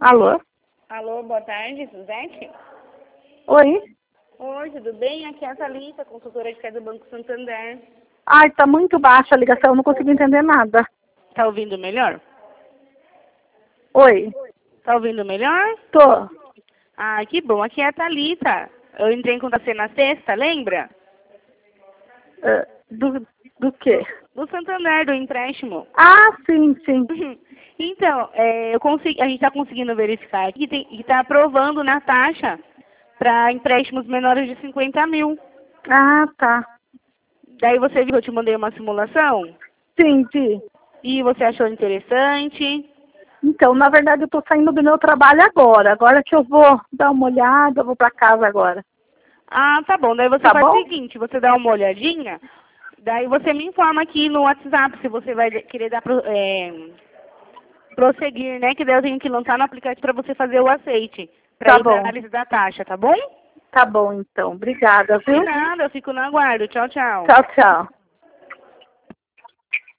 Alô? Alô, boa tarde, Suzete? Oi? Oi, tudo bem? Aqui é a Thalita, consultora de crédito do Banco Santander. Ai, tá muito baixa a ligação, eu não consigo entender nada. Tá ouvindo melhor? Oi? Tá ouvindo melhor? Tô. Ah, que bom. Aqui é a Thalita. Eu entrei em contato com você na sexta, lembra? Do quê? Do Santander, do empréstimo. Ah, sim, sim. Então, a gente está conseguindo verificar aqui que está aprovando na taxa para empréstimos menores de 50 mil. Ah, tá. Daí você viu que eu te mandei uma simulação? Sim, sim. E você achou interessante? Então, na verdade, eu tô saindo do meu trabalho agora. Agora que eu vou dar uma olhada, eu vou pra casa agora. Ah, tá bom. Daí você Tá faz o bom? seguinte, você dá uma olhadinha, daí você me informa aqui no WhatsApp se você vai querer prosseguir, né? Que daí eu tenho que lançar no aplicativo para você fazer o aceite, para Tá ir para bom. análise da taxa, tá bom? Tá bom, então. Obrigada, De viu? nada, eu fico no aguardo. Tchau, tchau. Tchau, tchau.